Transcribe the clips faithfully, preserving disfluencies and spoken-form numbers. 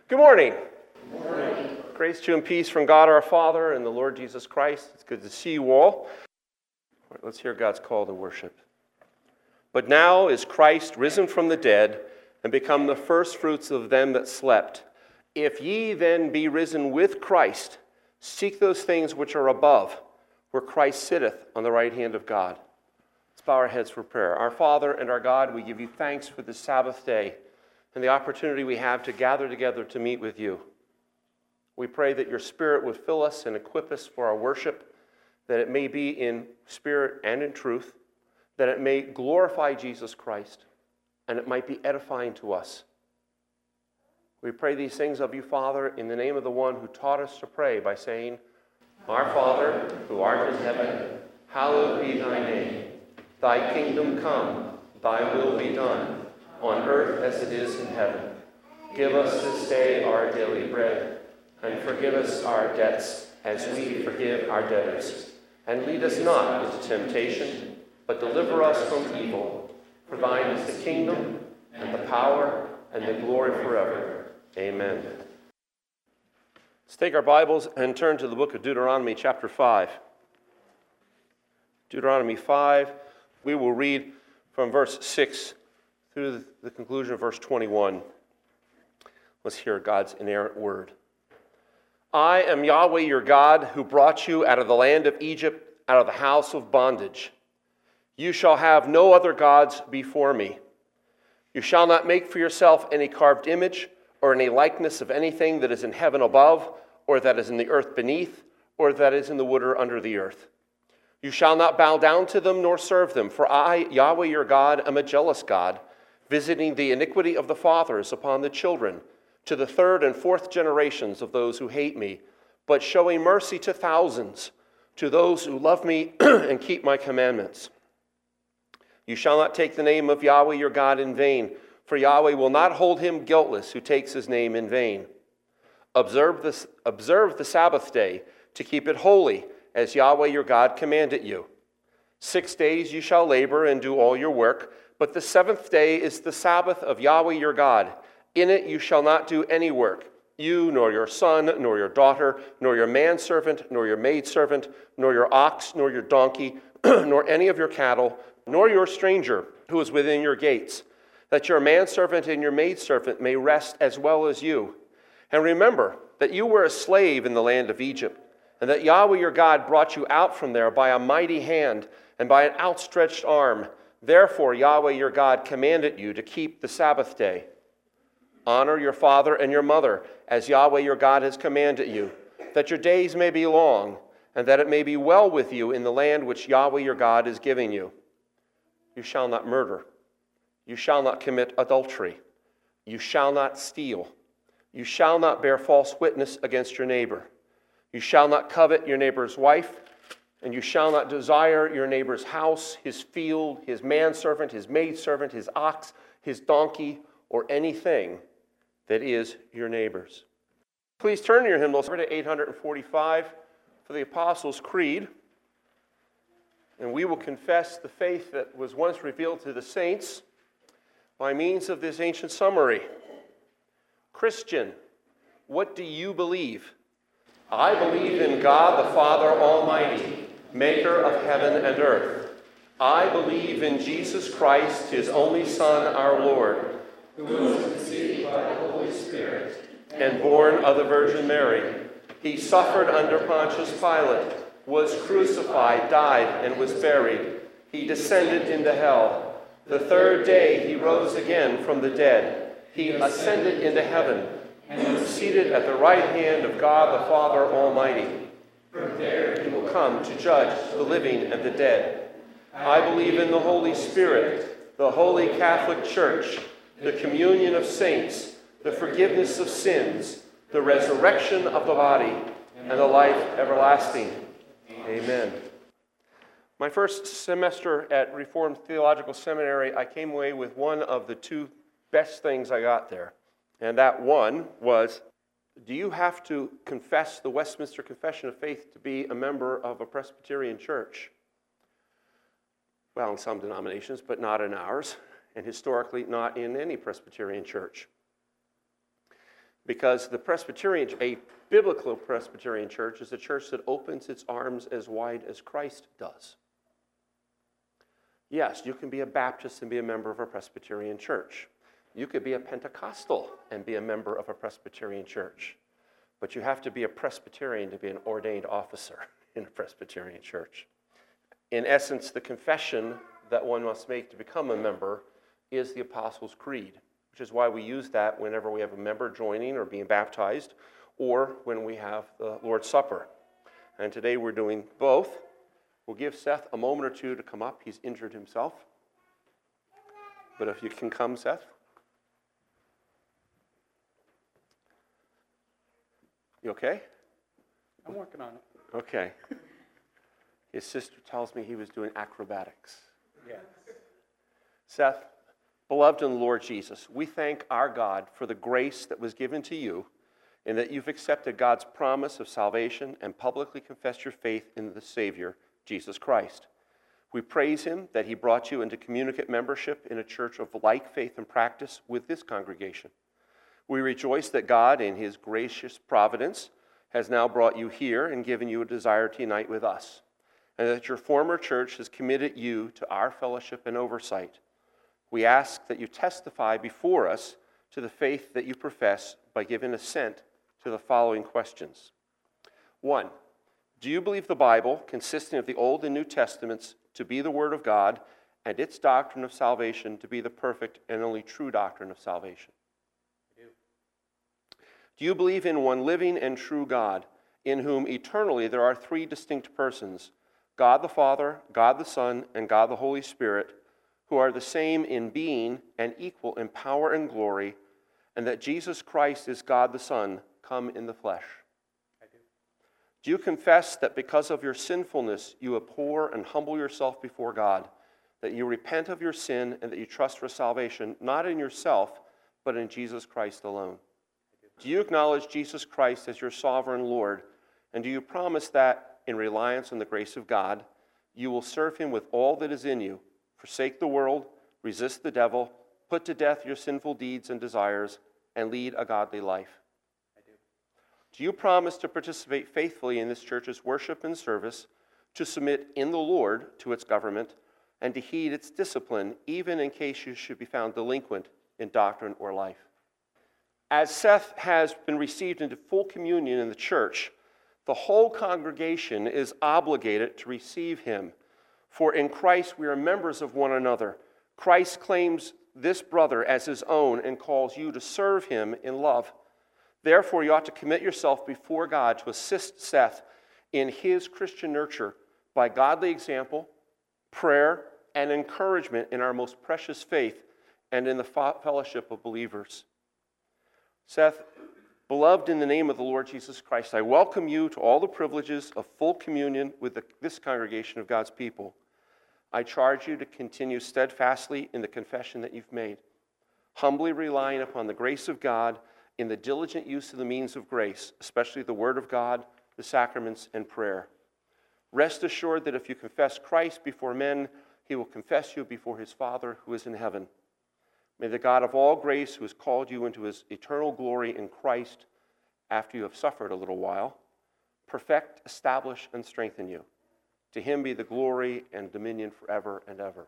Good morning. Good morning. Grace to you and peace from God our Father and the Lord Jesus Christ. It's good to see you all. All right, let's hear God's call to worship. But now is Christ risen from the dead and become the firstfruits of them that slept. If ye then be risen with Christ, seek those things which are above, where Christ sitteth on the right hand of God. Let's bow our heads for prayer. Our Father and our God, we give you thanks for this Sabbath day and the opportunity we have to gather together to meet with you. We pray that your Spirit would fill us and equip us for our worship, that it may be in spirit and in truth, that it may glorify Jesus Christ, and it might be edifying to us. We pray these things of you, Father, in the name of the one who taught us to pray by saying, Our Father, who art in heaven, hallowed be thy name. Thy kingdom come, thy will be done, on earth as it is in heaven. Give us this day our daily bread, and forgive us our debts as we forgive our debtors. And lead us not into temptation, but deliver us from evil. For thine is the kingdom, and the power, and the glory forever. Amen. Let's take our Bibles and turn to the book of Deuteronomy chapter five. Deuteronomy five, we will read from verse six through the conclusion of verse twenty-one. Let's hear God's inerrant word. I am Yahweh your God, who brought you out of the land of Egypt, out of the house of bondage. You shall have no other gods before me. You shall not make for yourself any carved image or any likeness of anything that is in heaven above, or that is in the earth beneath, or that is in the water under the earth. You shall not bow down to them nor serve them, for I, Yahweh your God, am a jealous God, visiting the iniquity of the fathers upon the children, to the third and fourth generations of those who hate me, but showing mercy to thousands, to those who love me and keep my commandments. You shall not take the name of Yahweh your God in vain, for Yahweh will not hold him guiltless who takes his name in vain. Observe the, observe the Sabbath day to keep it holy, as Yahweh your God commanded you. Six days you shall labor and do all your work, but the seventh day is the Sabbath of Yahweh your God. In it you shall not do any work, you, nor your son, nor your daughter, nor your manservant, nor your maidservant, nor your ox, nor your donkey, nor any of your cattle, nor your stranger who is within your gates, that your manservant and your maidservant may rest as well as you. And remember that you were a slave in the land of Egypt, and that Yahweh your God brought you out from there by a mighty hand and by an outstretched arm. Therefore Yahweh your God commanded you to keep the Sabbath day. Honor your father and your mother, as Yahweh your God has commanded you, that your days may be long, and that it may be well with you in the land which Yahweh your God is giving you. You shall not murder. You shall not commit adultery. You shall not steal. You shall not bear false witness against your neighbor. You shall not covet your neighbor's wife, and you shall not desire your neighbor's house, his field, his manservant, his maidservant, his ox, his donkey, or anything that is your neighbor's. Please turn your hymnals over to eight forty-five for the Apostles' Creed, and we will confess the faith that was once revealed to the saints by means of this ancient summary. Christian, what do you believe? I believe in God the Father Almighty, maker of heaven and earth. I believe in Jesus Christ, his only Son, our Lord, who was conceived by the Holy Spirit and born of the Virgin Mary. He suffered under Pontius Pilate, was crucified, died, and was buried. He descended into hell. The third day he rose again from the dead. He ascended into heaven and was seated at the right hand of God the Father Almighty. From there he will come to judge the living and the dead. I believe in the Holy Spirit, the Holy Catholic Church, the communion of saints, the forgiveness of sins, the resurrection of the body, and the life everlasting. Amen. My first semester at Reformed Theological Seminary, I came away with one of the two best things I got there. And that one was, do you have to confess the Westminster Confession of Faith to be a member of a Presbyterian church? Well, in some denominations, but not in ours, and historically not in any Presbyterian church. Because the Presbyterian, a biblical Presbyterian church, is a church that opens its arms as wide as Christ does. Yes, you can be a Baptist and be a member of a Presbyterian church. You could be a Pentecostal and be a member of a Presbyterian church. But you have to be a Presbyterian to be an ordained officer in a Presbyterian church. In essence, the confession that one must make to become a member is the Apostles' Creed, which is why we use that whenever we have a member joining or being baptized, or when we have the Lord's Supper. And today we're doing both. We'll give Seth a moment or two to come up. He's injured himself. But if you can come, Seth. You okay? I'm working on it. Okay. His sister tells me he was doing acrobatics. Yes. Seth, beloved in the Lord Jesus, we thank our God for the grace that was given to you in that you've accepted God's promise of salvation and publicly confessed your faith in the Savior, Jesus Christ. We praise him that he brought you into communicate membership in a church of like faith and practice with this congregation. We rejoice that God, in his gracious providence, has now brought you here and given you a desire to unite with us, and that your former church has committed you to our fellowship and oversight. We ask that you testify before us to the faith that you profess by giving assent to the following questions. One, do you believe the Bible, consisting of the Old and New Testaments, to be the Word of God, and its doctrine of salvation to be the perfect and only true doctrine of salvation? I do. Do you believe in one living and true God, in whom eternally there are three distinct persons, God the Father, God the Son, and God the Holy Spirit, who are the same in being and equal in power and glory, and that Jesus Christ is God the Son, come in the flesh? I do. Do you confess that because of your sinfulness you abhor and humble yourself before God, that you repent of your sin and that you trust for salvation, not in yourself, but in Jesus Christ alone? I do. Do you acknowledge Jesus Christ as your sovereign Lord, and do you promise that, in reliance on the grace of God, you will serve him with all that is in you, forsake the world, resist the devil, put to death your sinful deeds and desires, and lead a godly life? I do. Do you promise to participate faithfully in this church's worship and service, to submit in the Lord to its government, and to heed its discipline, even in case you should be found delinquent in doctrine or life? As Seth has been received into full communion in the church, the whole congregation is obligated to receive him. For in Christ we are members of one another. Christ claims this brother as his own and calls you to serve him in love. Therefore, you ought to commit yourself before God to assist Seth in his Christian nurture by godly example, prayer, and encouragement in our most precious faith and in the fellowship of believers. Seth, beloved in the name of the Lord Jesus Christ, I welcome you to all the privileges of full communion with the, this congregation of God's people. I charge you to continue steadfastly in the confession that you've made, humbly relying upon the grace of God in the diligent use of the means of grace, especially the Word of God, the sacraments, and prayer. Rest assured that if you confess Christ before men, he will confess you before his Father who is in heaven. May the God of all grace, who has called you into his eternal glory in Christ after you have suffered a little while, perfect, establish, and strengthen you. To him be the glory and dominion forever and ever.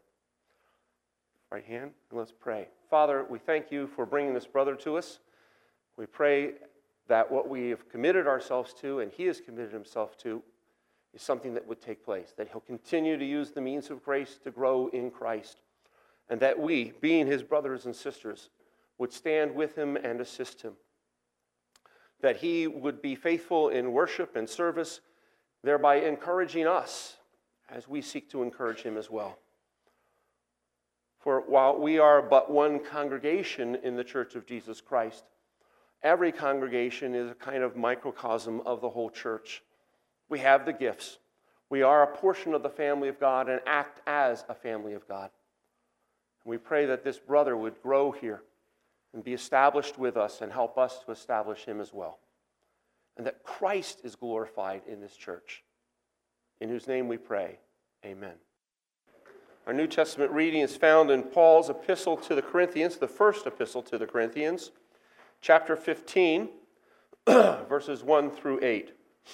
Right hand, and let's pray. Father, we thank you for bringing this brother to us. We pray that what we have committed ourselves to and he has committed himself to is something that would take place, that he'll continue to use the means of grace to grow in Christ, and that we, being his brothers and sisters, would stand with him and assist him, that he would be faithful in worship and service, thereby encouraging us as we seek to encourage him as well. For while we are but one congregation in the Church of Jesus Christ, every congregation is a kind of microcosm of the whole church. We have the gifts. We are a portion of the family of God and act as a family of God. And we pray that this brother would grow here and be established with us and help us to establish him as well. And that Christ is glorified in this church, in whose name we pray. Amen. Our New Testament reading is found in Paul's epistle to the Corinthians, the first epistle to the Corinthians, chapter fifteen, verses one through eight.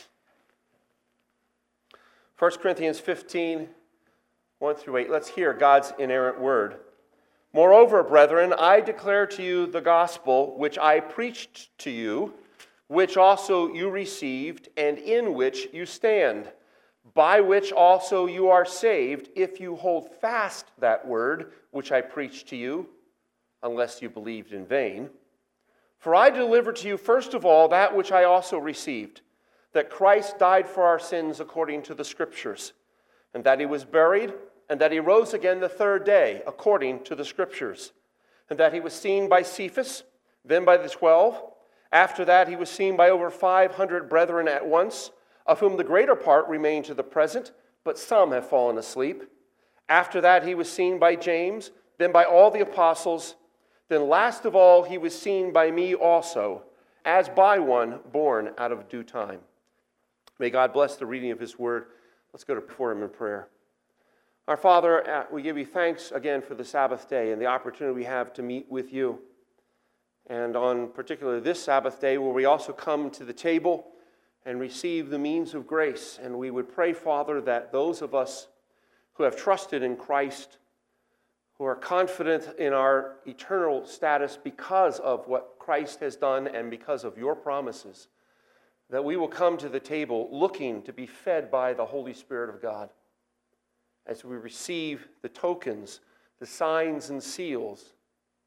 First Corinthians fifteen, one through eight. Let's hear God's inerrant word. Moreover, brethren, I declare to you the gospel which I preached to you, which also you received, and in which you stand, by which also you are saved, if you hold fast that word which I preached to you, unless you believed in vain. For I delivered to you first of all that which I also received, that Christ died for our sins according to the Scriptures, and that he was buried, and that he rose again the third day according to the Scriptures, and that he was seen by Cephas, then by the twelve. After that he was seen by over five hundred brethren at once, of whom the greater part remain to the present, but some have fallen asleep. After that he was seen by James, then by all the apostles. Then last of all he was seen by me also, as by one born out of due time. May God bless the reading of his word. Let's go to before him in prayer. Our Father, we give you thanks again for the Sabbath day and the opportunity we have to meet with you. And on particularly this Sabbath day, where we also come to the table and receive the means of grace. And we would pray, Father, that those of us who have trusted in Christ, who are confident in our eternal status because of what Christ has done and because of your promises, that we will come to the table looking to be fed by the Holy Spirit of God as we receive the tokens, the signs and seals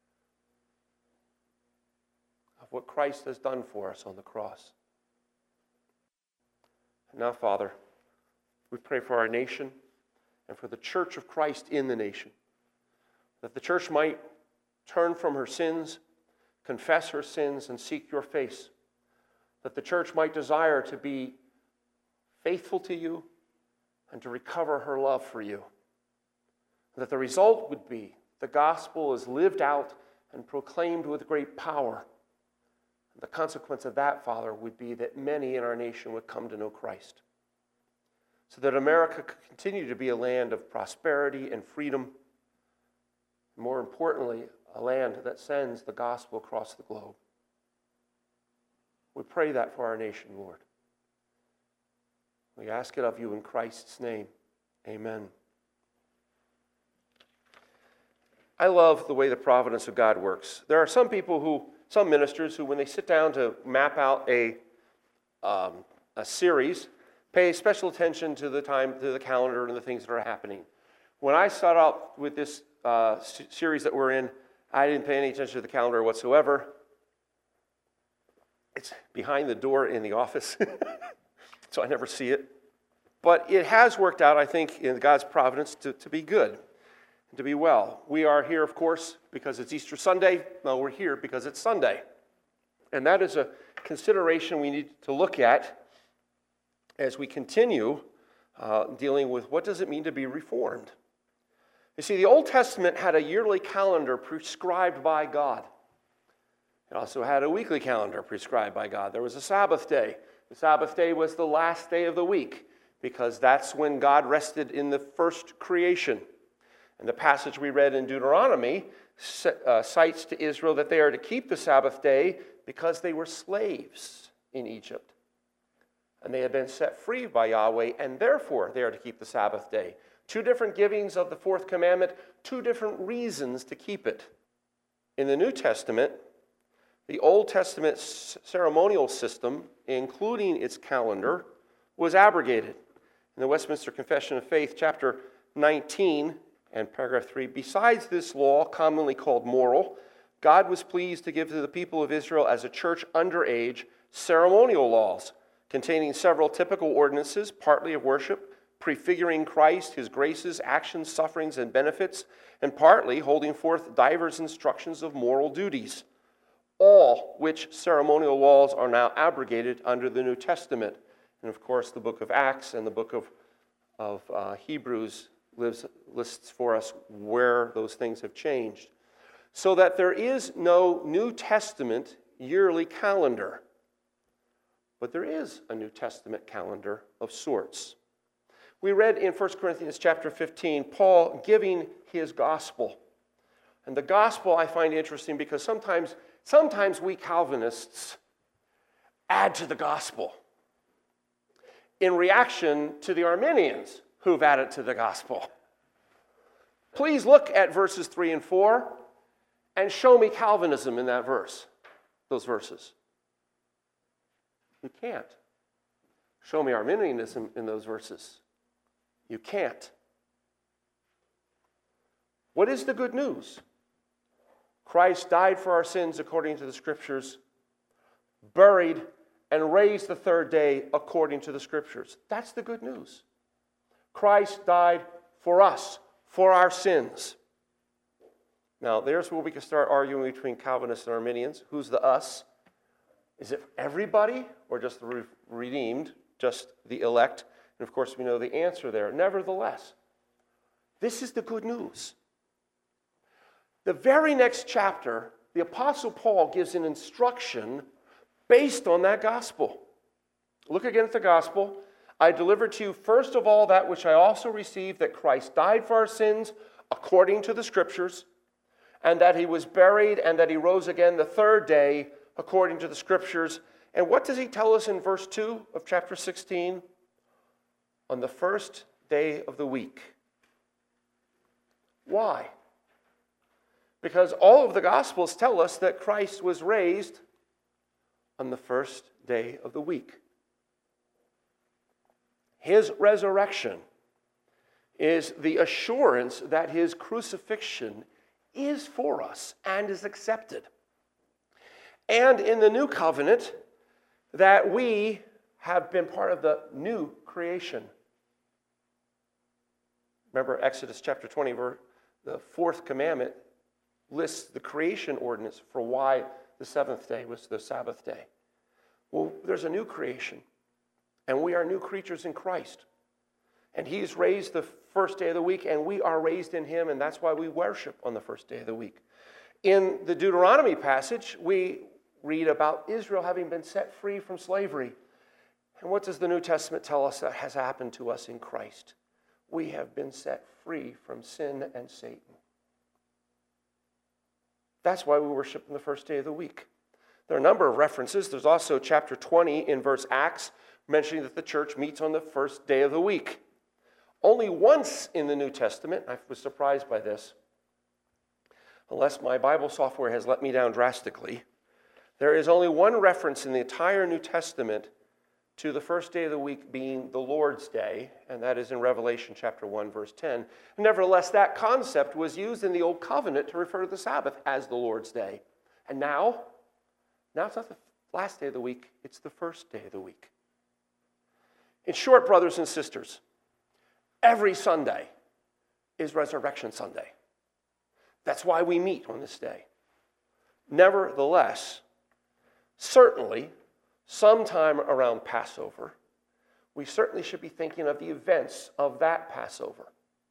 of what Christ has done for us on the cross. And now, Father, we pray for our nation and for the church of Christ in the nation, that the church might turn from her sins, confess her sins, and seek your face, that the church might desire to be faithful to you and to recover her love for you, that the result would be the gospel is lived out and proclaimed with great power. The consequence of that, Father, would be that many in our nation would come to know Christ, so that America could continue to be a land of prosperity and freedom, and more importantly, a land that sends the gospel across the globe. We pray that for our nation, Lord. We ask it of you in Christ's name. Amen. I love the way the providence of God works. There are some people who, some ministers who, when they sit down to map out a, um, a series, pay special attention to the time, to the calendar and the things that are happening. When I start out with this uh, series that we're in, I didn't pay any attention to the calendar whatsoever. It's behind the door in the office, so I never see it. But it has worked out, I think, in God's providence to, to be good, to be well. We are here, of course, because it's Easter Sunday. No, we're here because it's Sunday. And that is a consideration we need to look at as we continue uh, dealing with what does it mean to be reformed. You see, the Old Testament had a yearly calendar prescribed by God. It also had a weekly calendar prescribed by God. There was a Sabbath day. The Sabbath day was the last day of the week because that's when God rested in the first creation. And the passage we read in Deuteronomy uh, cites to Israel that they are to keep the Sabbath day because they were slaves in Egypt. And they had been set free by Yahweh, and therefore they are to keep the Sabbath day. Two different givings of the fourth commandment, two different reasons to keep it. In the New Testament, the Old Testament ceremonial system, including its calendar, was abrogated. In the Westminster Confession of Faith, chapter nineteen and paragraph three, besides this law, commonly called moral, God was pleased to give to the people of Israel as a church under age ceremonial laws, containing several typical ordinances, partly of worship, prefiguring Christ, his graces, actions, sufferings, and benefits, and partly holding forth divers instructions of moral duties, all which ceremonial laws are now abrogated under the New Testament. And of course, the book of Acts and the book of, of uh, Hebrews lives, lists for us where those things have changed. So that there is no New Testament yearly calendar. But there is a New Testament calendar of sorts. We read in First Corinthians chapter fifteen, Paul giving his gospel. And the gospel I find interesting because sometimes Sometimes we Calvinists add to the gospel in reaction to the Arminians who've added to the gospel. Please look at verses three and four and show me Calvinism in that verse, those verses. You can't. Show me Arminianism in those verses. You can't. What is the good news? Christ died for our sins according to the Scriptures, buried and raised the third day according to the Scriptures. That's the good news. Christ died for us, for our sins. Now, there's where we can start arguing between Calvinists and Arminians. Who's the us? Is it everybody or just the re- redeemed, just the elect? And of course, we know the answer there. Nevertheless, this is the good news. The very next chapter, the Apostle Paul gives an instruction based on that gospel. Look again at the gospel. I delivered to you first of all that which I also received, that Christ died for our sins according to the Scriptures, and that he was buried, and that he rose again the third day according to the Scriptures. And what does he tell us in verse two of chapter sixteen? On the first day of the week. Why? Because all of the Gospels tell us that Christ was raised on the first day of the week. His resurrection is the assurance that his crucifixion is for us and is accepted. And in the new covenant, that we have been part of the new creation. Remember Exodus chapter twenty, where the fourth commandment lists the creation ordinance for why the seventh day was the Sabbath day. Well, there's a new creation, and we are new creatures in Christ. And he's raised the first day of the week, and we are raised in him, and that's why we worship on the first day of the week. In the Deuteronomy passage, we read about Israel having been set free from slavery. And what does the New Testament tell us that has happened to us in Christ? We have been set free from sin and Satan. That's why we worship on the first day of the week. There are a number of references. There's also chapter twenty in verse Acts mentioning that the church meets on the first day of the week. Only once in the New Testament, I was surprised by this, unless my Bible software has let me down drastically, there is only one reference in the entire New Testament to the first day of the week being the Lord's Day, and that is in Revelation chapter one, verse ten. Nevertheless, that concept was used in the Old Covenant to refer to the Sabbath as the Lord's Day. And now, now it's not the last day of the week, it's the first day of the week. In short, brothers and sisters, every Sunday is Resurrection Sunday. That's why we meet on this day. Nevertheless, certainly, sometime around Passover, we certainly should be thinking of the events of that Passover.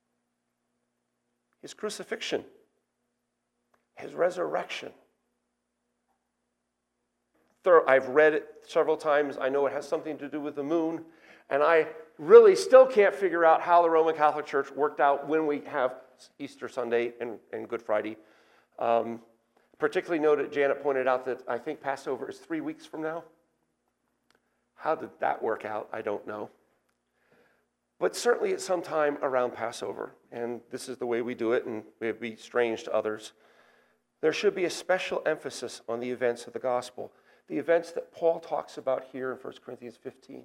His crucifixion, his resurrection. I've read it several times. I know it has something to do with the moon, and I really still can't figure out how the Roman Catholic Church worked out when we have Easter Sunday and, and Good Friday. Um, particularly noted, Janet pointed out that I think Passover is three weeks from now. How did that work out? I don't know. But certainly at some time around Passover, and this is the way we do it, and it would be strange to others, there should be a special emphasis on the events of the gospel, the events that Paul talks about here in First Corinthians fifteen.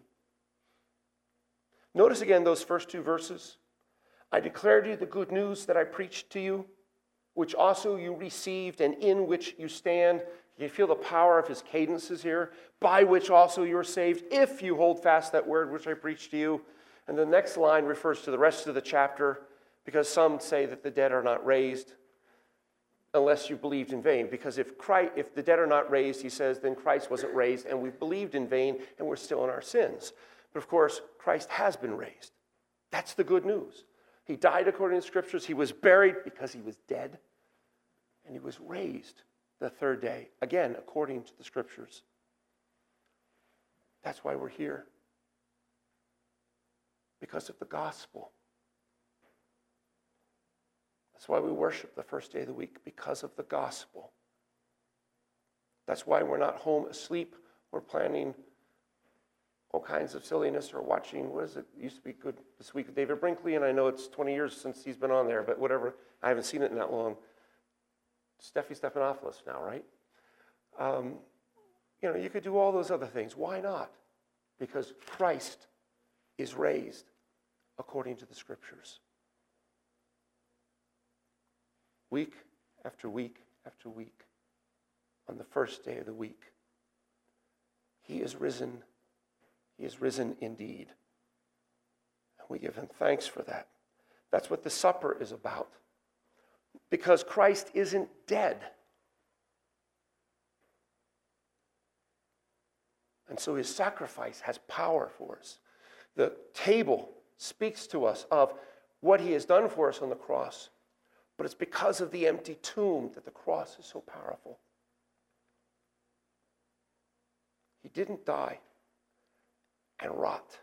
Notice again those first two verses. I declare to you the good news that I preached to you, which also you received and in which you stand. You feel the power of his cadences here, by which also you are saved, if you hold fast that word which I preached to you. And the next line refers to the rest of the chapter, because some say that the dead are not raised unless you believed in vain. Because if Christ, if the dead are not raised, he says, then Christ wasn't raised, and we've believed in vain, and we're still in our sins. But of course, Christ has been raised. That's the good news. He died according to the Scriptures. He was buried because he was dead, and he was raised the third day, again, according to the Scriptures. That's why we're here. Because of the gospel. That's why we worship the first day of the week, because of the gospel. That's why we're not home asleep. We're planning all kinds of silliness or watching, what is it? It used to be good this week with David Brinkley, and I know it's twenty years since he's been on there, but whatever. I haven't seen it in that long. Steffi Stephanopoulos now, right? Um, you know, you could do all those other things. Why not? Because Christ is raised according to the Scriptures. Week after week after week, on the first day of the week, he is risen. He is risen indeed. And we give him thanks for that. That's what the supper is about. Because Christ isn't dead. And so his sacrifice has power for us. The table speaks to us of what he has done for us on the cross. But it's because of the empty tomb that the cross is so powerful. He didn't die and rot.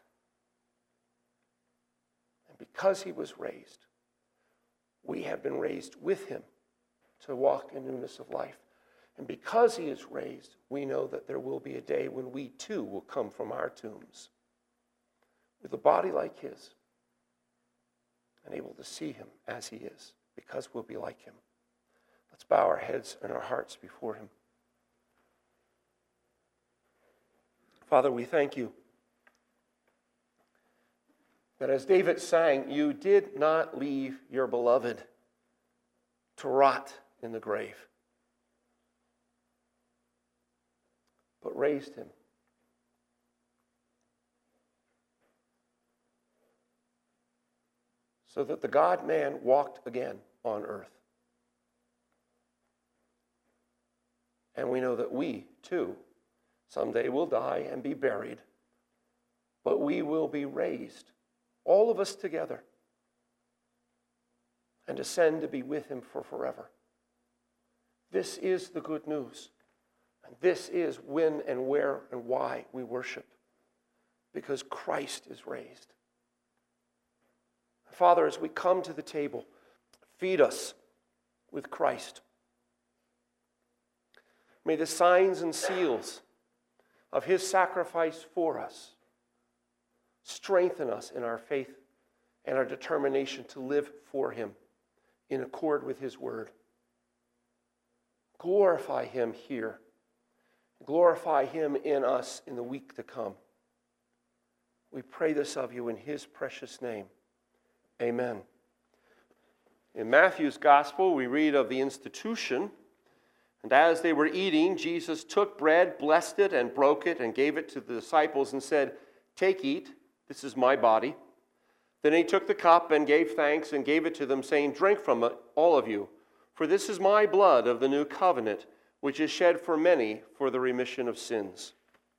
And because he was raised, we have been raised with him to walk in newness of life. And because he is raised, we know that there will be a day when we too will come from our tombs with a body like his and able to see him as he is, because we'll be like him. Let's bow our heads and our hearts before him. Father, we thank you that as David sang, you did not leave your beloved to rot in the grave, but raised him. So that the God-man walked again on earth. And we know that we, too, someday will die and be buried, but we will be raised, all of us together, and ascend to be with him for forever. This is the good news. And this is when and where and why we worship, because Christ is raised. Father, as we come to the table, feed us with Christ. May the signs and seals of his sacrifice for us strengthen us in our faith and our determination to live for him in accord with his word. Glorify him here. Glorify him in us in the week to come. We pray this of you in his precious name. Amen. In Matthew's gospel, we read of the institution. And as they were eating, Jesus took bread, blessed it, and broke it, and gave it to the disciples and said, "Take, eat, this is my body." Then he took the cup and gave thanks and gave it to them, saying, "Drink from it, all of you, for this is my blood of the new covenant, which is shed for many for the remission of sins."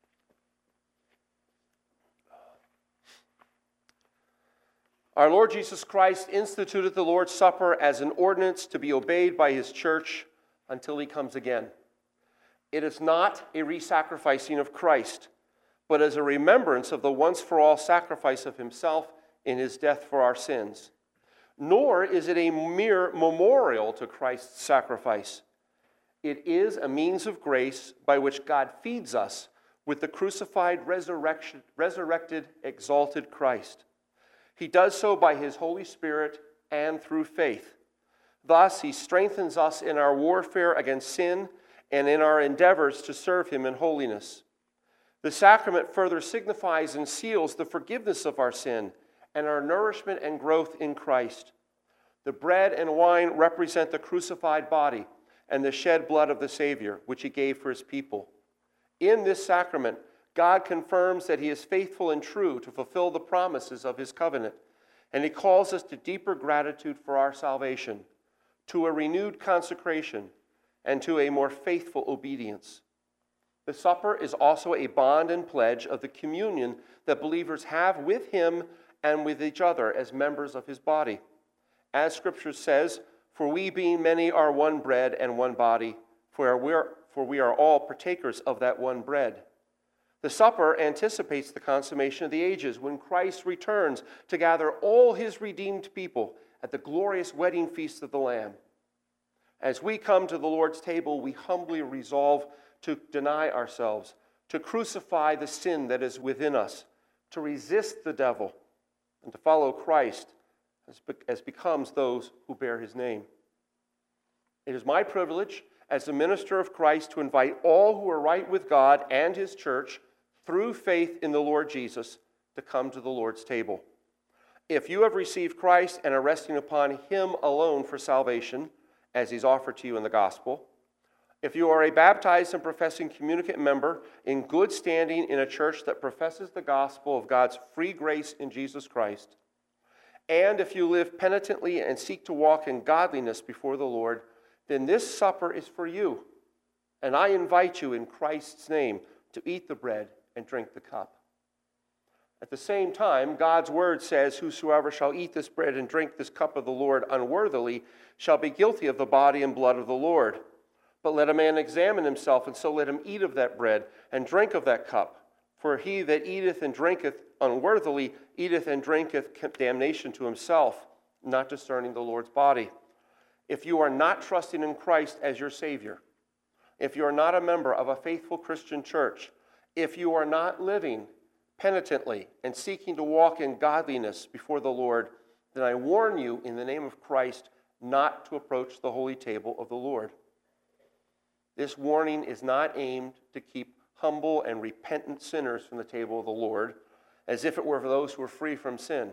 Our Lord Jesus Christ instituted the Lord's Supper as an ordinance to be obeyed by his church until he comes again. It is not a re-sacrificing of Christ, but as a remembrance of the once-for-all sacrifice of himself in his death for our sins. Nor is it a mere memorial to Christ's sacrifice. It is a means of grace by which God feeds us with the crucified, resurrection, resurrected, exalted Christ. He does so by his Holy Spirit and through faith. Thus, he strengthens us in our warfare against sin and in our endeavors to serve him in holiness. The sacrament further signifies and seals the forgiveness of our sin and our nourishment and growth in Christ. The bread and wine represent the crucified body and the shed blood of the Savior, which he gave for his people. In this sacrament, God confirms that he is faithful and true to fulfill the promises of his covenant, and he calls us to deeper gratitude for our salvation, to a renewed consecration, and to a more faithful obedience. The supper is also a bond and pledge of the communion that believers have with him and with each other as members of his body. As Scripture says, "For we being many are one bread and one body, for we are, for we are all partakers of that one bread." The supper anticipates the consummation of the ages when Christ returns to gather all his redeemed people at the glorious wedding feast of the Lamb. As we come to the Lord's table, we humbly resolve to deny ourselves, to crucify the sin that is within us, to resist the devil, and to follow Christ as, be- as becomes those who bear his name. It is my privilege as a minister of Christ to invite all who are right with God and his church through faith in the Lord Jesus to come to the Lord's table. If you have received Christ and are resting upon him alone for salvation, as he's offered to you in the gospel, if you are a baptized and professing communicant member in good standing in a church that professes the gospel of God's free grace in Jesus Christ, and if you live penitently and seek to walk in godliness before the Lord, then this supper is for you. And I invite you in Christ's name to eat the bread and drink the cup. At the same time, God's word says, whosoever shall eat this bread and drink this cup of the Lord unworthily shall be guilty of the body and blood of the Lord. But let a man examine himself, and so let him eat of that bread and drink of that cup. For he that eateth and drinketh unworthily eateth and drinketh damnation to himself, not discerning the Lord's body. If you are not trusting in Christ as your Savior, if you are not a member of a faithful Christian church, if you are not living penitently and seeking to walk in godliness before the Lord, then I warn you in the name of Christ not to approach the holy table of the Lord. This warning is not aimed to keep humble and repentant sinners from the table of the Lord, as if it were for those who are free from sin.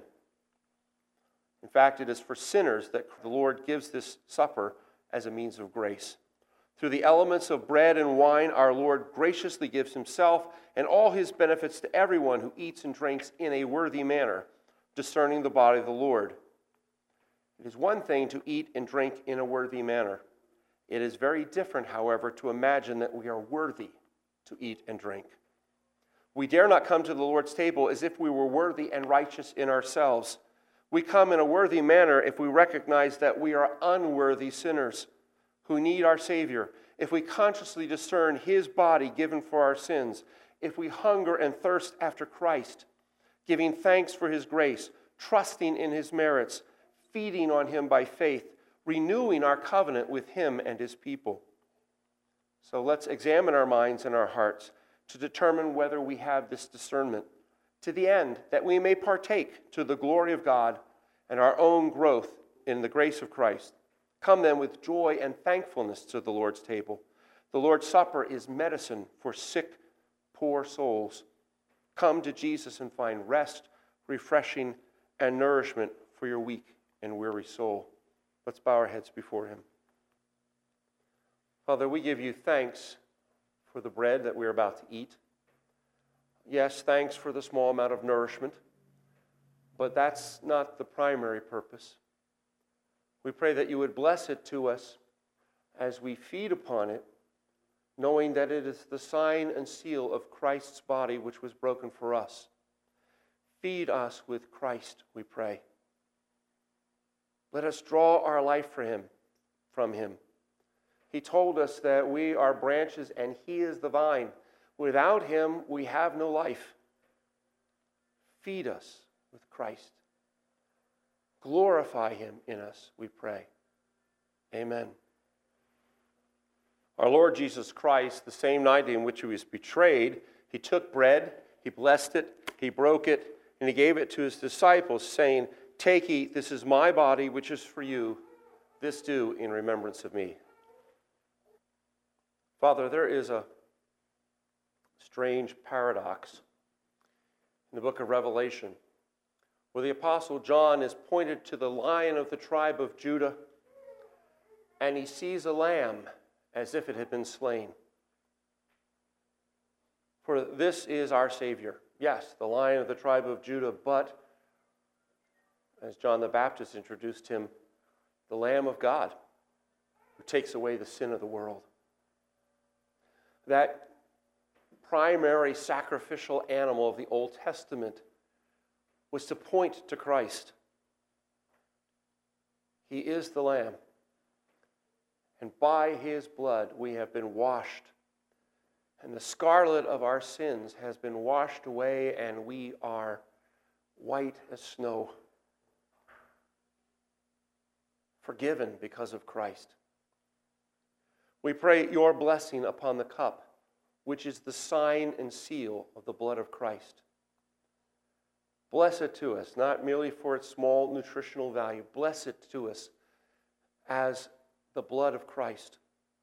In fact, it is for sinners that the Lord gives this supper as a means of grace. Through the elements of bread and wine, our Lord graciously gives himself and all his benefits to everyone who eats and drinks in a worthy manner, discerning the body of the Lord. It is one thing to eat and drink in a worthy manner. It is very different, however, to imagine that we are worthy to eat and drink. We dare not come to the Lord's table as if we were worthy and righteous in ourselves. We come in a worthy manner if we recognize that we are unworthy sinners who need our Savior, if we consciously discern his body given for our sins, if we hunger and thirst after Christ, giving thanks for his grace, trusting in his merits, feeding on him by faith, renewing our covenant with him and his people. So let's examine our minds and our hearts to determine whether we have this discernment, to the end that we may partake to the glory of God and our own growth in the grace of Christ. Come then with joy and thankfulness to the Lord's table. The Lord's Supper is medicine for sick, poor souls. Come to Jesus and find rest, refreshing, and nourishment for your weak and weary soul. Let's bow our heads before him. Father, we give you thanks for the bread that we're about to eat. Yes, thanks for the small amount of nourishment, but that's not the primary purpose. We pray that you would bless it to us as we feed upon it, knowing that it is the sign and seal of Christ's body which was broken for us. Feed us with Christ, we pray. Let us draw our life for him, from him. He told us that we are branches and he is the vine. Without him, we have no life. Feed us with Christ. Glorify him in us, we pray. Amen. Our Lord Jesus Christ, the same night in which he was betrayed, he took bread, he blessed it, he broke it, and he gave it to his disciples, saying, "Take, eat, this is my body, which is for you. This do in remembrance of me." Father, there is a strange paradox in the book of Revelation, where the Apostle John is pointed to the Lion of the tribe of Judah, and he sees a lamb as if it had been slain. For this is our Savior. Yes, the Lion of the tribe of Judah, but, as John the Baptist introduced him, the Lamb of God, who takes away the sin of the world. That primary sacrificial animal of the Old Testament was to point to Christ. He is the Lamb. And by his blood we have been washed. And the scarlet of our sins has been washed away, and we are white as snow. Forgiven because of Christ. We pray your blessing upon the cup which is the sign and seal of the blood of Christ. Bless it to us, not merely for its small nutritional value. Bless it to us as the blood of Christ.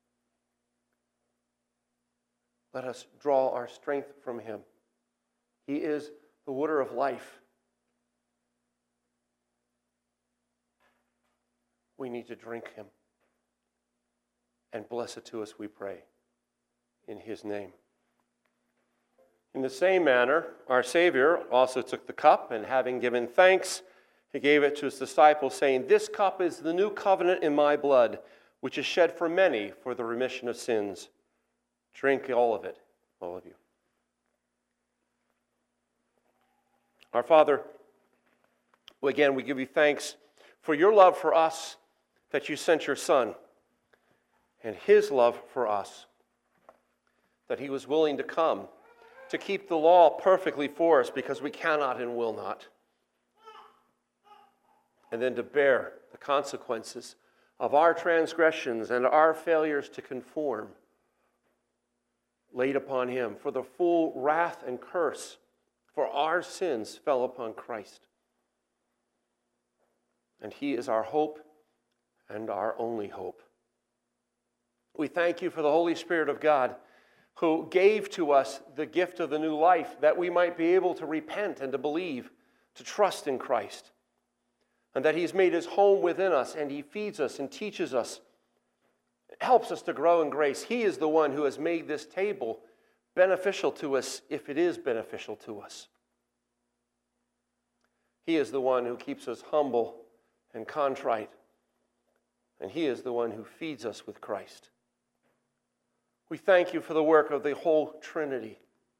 Let us draw our strength from him. He is the water of life. We need to drink him. And bless it to us, we pray, in his name. In the same manner, our Savior also took the cup, and having given thanks, he gave it to his disciples, saying, "This cup is the new covenant in my blood, which is shed for many for the remission of sins. Drink all of it, all of you." Our Father, again, we give you thanks for your love for us, that you sent your Son, and his love for us, that he was willing to come to keep the law perfectly for us because we cannot and will not, and then to bear the consequences of our transgressions and our failures to conform laid upon him. For the full wrath and curse for our sins fell upon Christ. And he is our hope and our only hope. We thank you for the Holy Spirit of God, who gave to us the gift of the new life, that we might be able to repent and to believe, to trust in Christ, and that he's made his home within us, and he feeds us and teaches us, helps us to grow in grace. He is the one who has made this table beneficial to us, if it is beneficial to us. He is the one who keeps us humble and contrite, and he is the one who feeds us with Christ. We thank you for the work of the whole Trinity,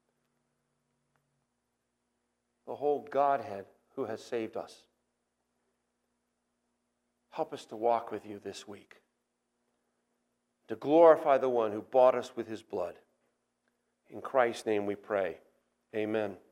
the whole Godhead who has saved us. Help us to walk with you this week, to glorify the one who bought us with his blood. In Christ's name we pray. Amen.